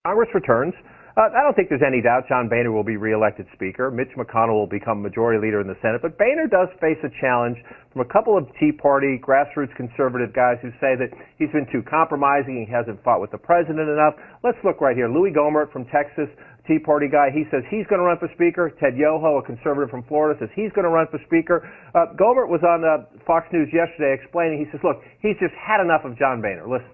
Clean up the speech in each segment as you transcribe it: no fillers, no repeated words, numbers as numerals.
Congress returns. I don't think there's any doubt John Boehner will be reelected Speaker. Mitch McConnell will become Majority Leader in the Senate. But Boehner does face a challenge from a couple of Tea Party, grassroots conservative guys who say that he's been too compromising, he hasn't fought with the president enough. Let's look right here. Louis Gohmert from Texas, Tea Party guy, he says he's going to run for Speaker. Ted Yoho, a conservative from Florida, says he's going to run for Speaker. Gohmert was on Fox News yesterday explaining, he says, look, he's just had enough of John Boehner. Listen.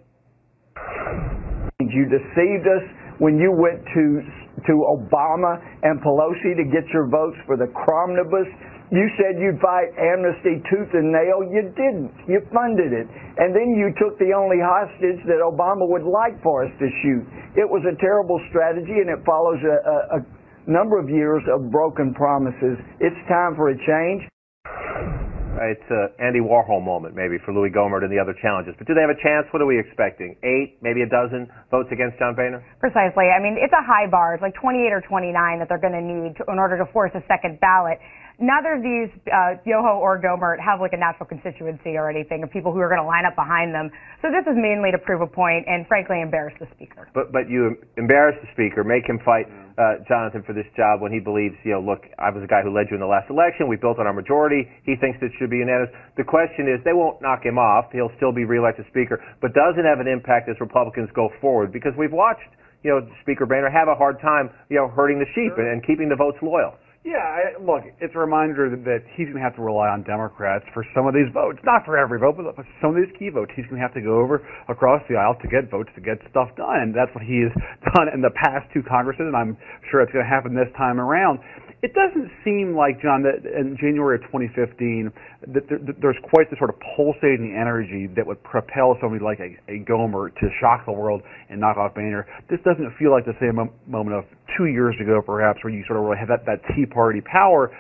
You deceived us when you went to Obama and Pelosi to get your votes for the Cromnibus. You said you'd fight amnesty tooth and nail. You didn't. You funded it. And then you took the only hostage that Obama would like for us to shoot. It was a terrible strategy, and it follows a number of years of broken promises. It's time for a change. It's an Andy Warhol moment, maybe, for Louis Gohmert and the other challenges. But do they have a chance? What are we expecting? 8, maybe a dozen votes against John Boehner? Precisely. I mean, it's a high bar. It's like 28 or 29 that they're going to need in order to force a second ballot. Neither of these, Yoho or Gohmert, have like a natural constituency or anything of people who are going to line up behind them. So this is mainly to prove a point and, frankly, embarrass the Speaker. But you embarrass the Speaker, make him fight Jonathan for this job when he believes, look, I was the guy who led you in the last election. We built on our majority. He thinks it should be unanimous. The question is, they won't knock him off. He'll still be reelected Speaker, but does it have an impact as Republicans go forward? Because we've watched, Speaker Boehner have a hard time, herding the sheep and keeping the votes loyal. Yeah, look, it's a reminder that he's going to have to rely on Democrats for some of these votes. Not for every vote, but for some of these key votes. He's going to have to go over across the aisle to get votes, to get stuff done. And that's what he has done in the past 2 Congresses, and I'm sure it's going to happen this time around. It doesn't seem like, John, that in January of 2015, that there's quite the sort of pulsating energy that would propel somebody like a Gohmert to shock the world and knock off Boehner. This doesn't feel like the same moment of 2 years ago, perhaps, where you sort of really have that Tea Party power.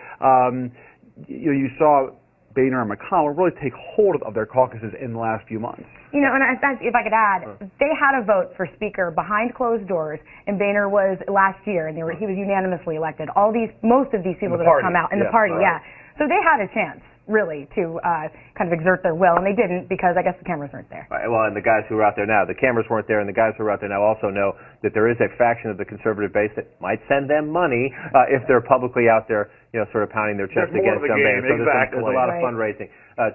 You saw Boehner and McConnell really take hold of their caucuses in the last few months. And if I could add, they had a vote for Speaker behind closed doors, and Boehner was last year, and he was unanimously elected. Most of these people that have come out in the party, So they had a chance, really, to kind of exert their will, and they didn't because I guess the cameras weren't there. Right, well, and the guys who are out there now, the cameras weren't there, and the guys who are out there now also know that there is a faction of the conservative base that might send them money if they're publicly out there, sort of pounding their chest against John Boehner. So there's a lot of fundraising.